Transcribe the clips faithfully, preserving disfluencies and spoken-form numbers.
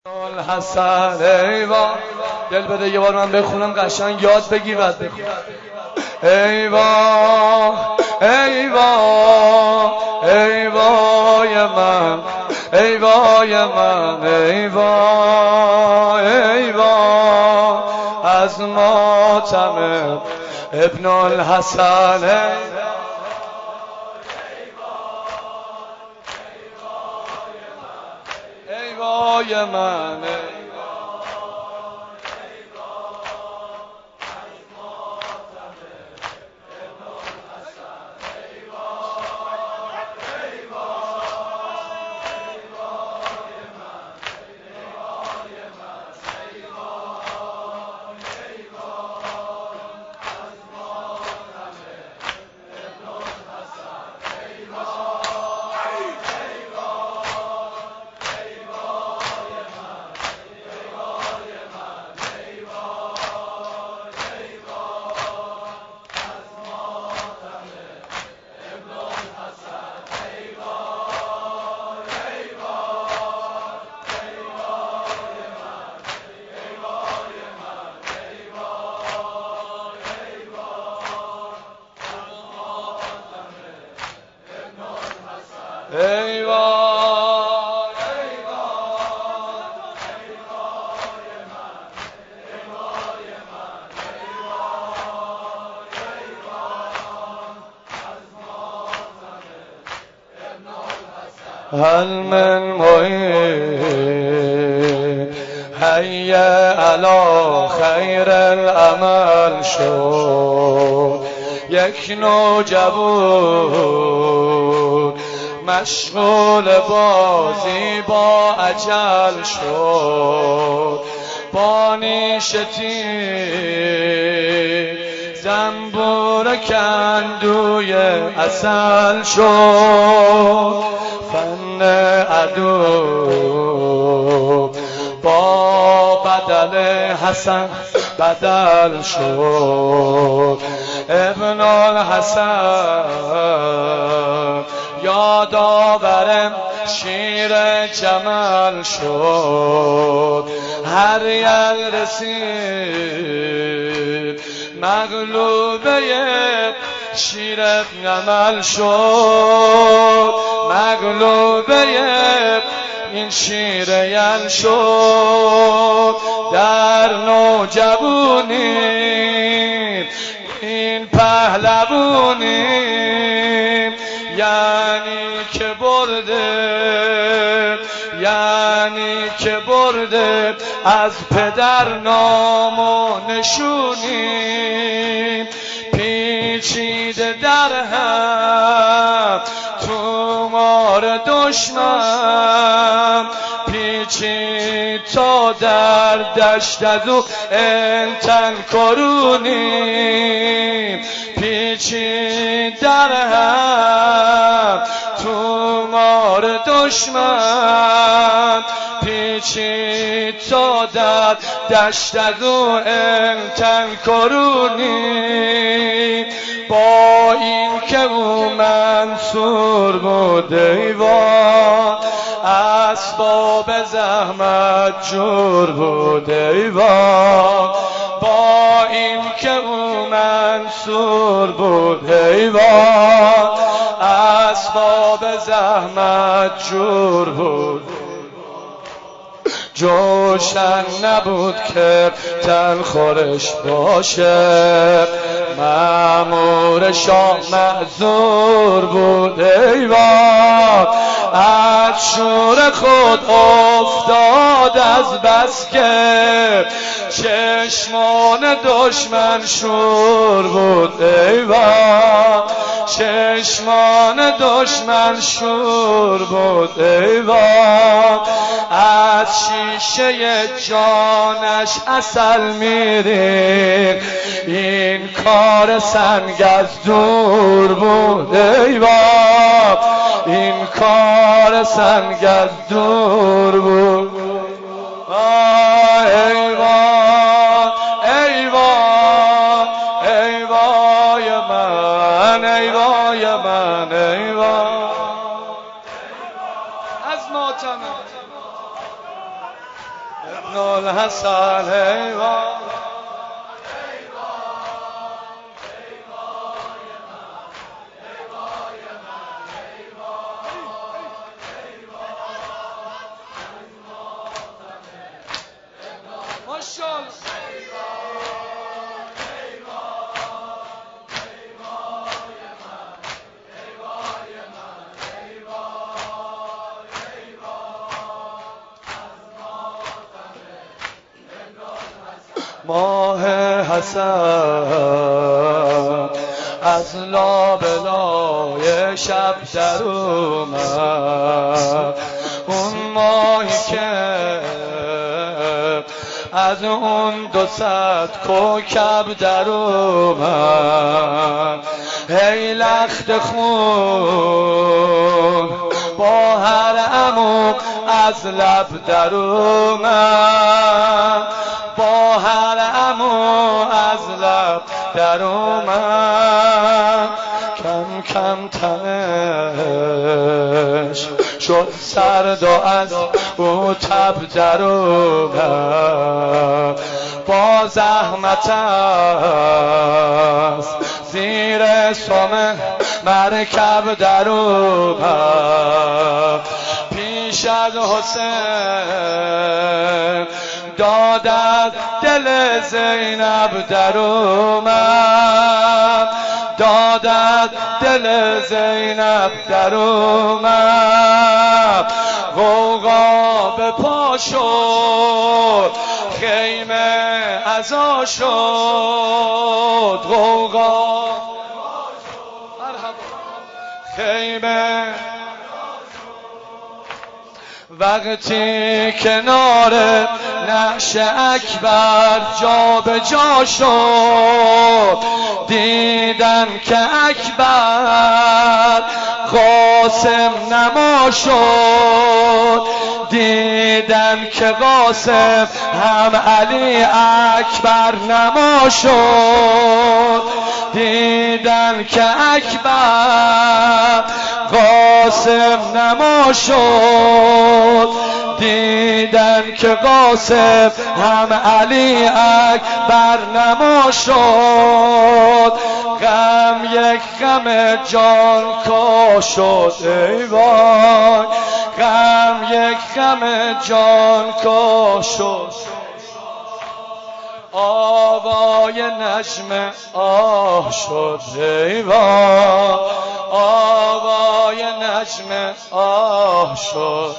الحسن ایوا دل بده یه بار من بخونم قشنگ یاد بگی بعد بخون. ایوا ایوا ایوای من ایوای من ایوا ایوا از ماتم ابن الحسن ایوای من هل من معین هيا على خیر العمل شد یک نوجوان مشغول بازی با اجل شد با نیشتی زنبور کندوی عسل شد فن عدو با بدل حسن بدل شد ابن الحسن یادآورم شیر جمل شد هر یل رسید مغلوبه شیر عمل شد مغلوبه این شیر یل شد در نوجوانی این پهلوانی یعنی که برده یعنی که برده از پدر نام و نشونی پیچیده در هم تومار دشمن پیچید تا در دشت از او انتن کرونی پیچید در هم تومار دشمن پیچید تا در دشت از او انتن کرونی با این که او منصور بود ایوان اسباب زحمت جور بود ایوان با این که او منصور بود ایوان اسباب زحمت جور بود جوشن نبود که تن خورش باشه مأمور شاه معذور بود ایوان از شور خود افتاد از بس که چشمان دشمن شور بود ایوان چشمان دشمن شور بود ایوان از شیشه جانش عسل میرین این کار سنگ از دور بود ایوان این کار سنگ از دور بود ایوان ایوان ایوای من ایوای من ایوان از ماتم ابن الحسن ایوان ماه حسن از لابلای شب در اومد، اون ماهی که از اون دو صد کوکب در اومد. هی لخت خون با هر عمق از لب در اومد، با هر عمو از لب در اومد. کم کم تنش شد سرد و از او تب در اومد. با زحمت است زیر سم مرکب در اومد. پیش از حسین دادد دل زینب در اومد، دادد دل زینب در اومد. غوغا به پا شد خیمه عزا شد، غوغا خیمه وقتی کنار نعش اکبر جا به جا شد، دیدن که اکبر قاسم نما شد، دیدن که قاسم هم علی اکبر نما شد، دیدن که اکبر قاسم نما شد، دیدن که قاسم هم علی اکبر نما شد. غم یک غم جان کا شد ای وای، غم یک غم جان کا شد. آوای نجم آه شد ای وای، آوای نجم آه شد.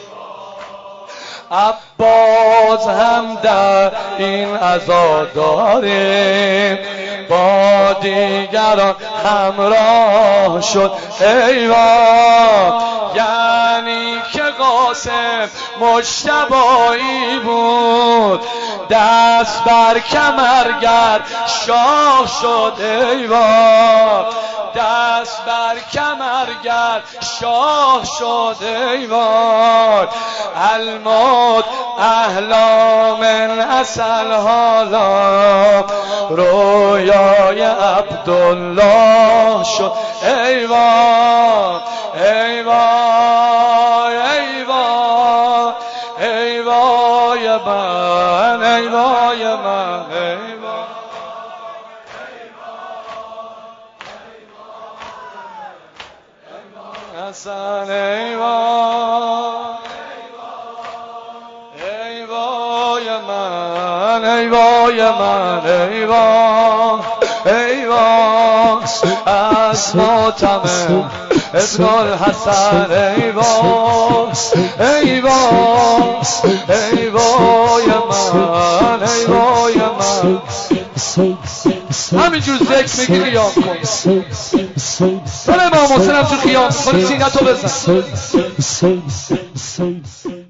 عباس هم در این عزا داریم، با دیگران همراه شد ای وای. یعنی که قاسم مجتبایی بود، دست بر کمرگر شاه شد ای وای، دست بر کمرگر شاه شد ای وای. الموت احلام اصل حالا رویای عبدالله شد ای وای، ای وای، ای وای، ای وای من، ای وای من، ای وای. حسن ای وای، ای وای من، ای وای من، ای وای، ای وای. از ماتم ابن الحسن ای وای، ای وای، ای وای من، ای وای من. همینجور ذکر میگی قیام کن. سر امام حسین هم تو قیام کنی سینه تو بزن.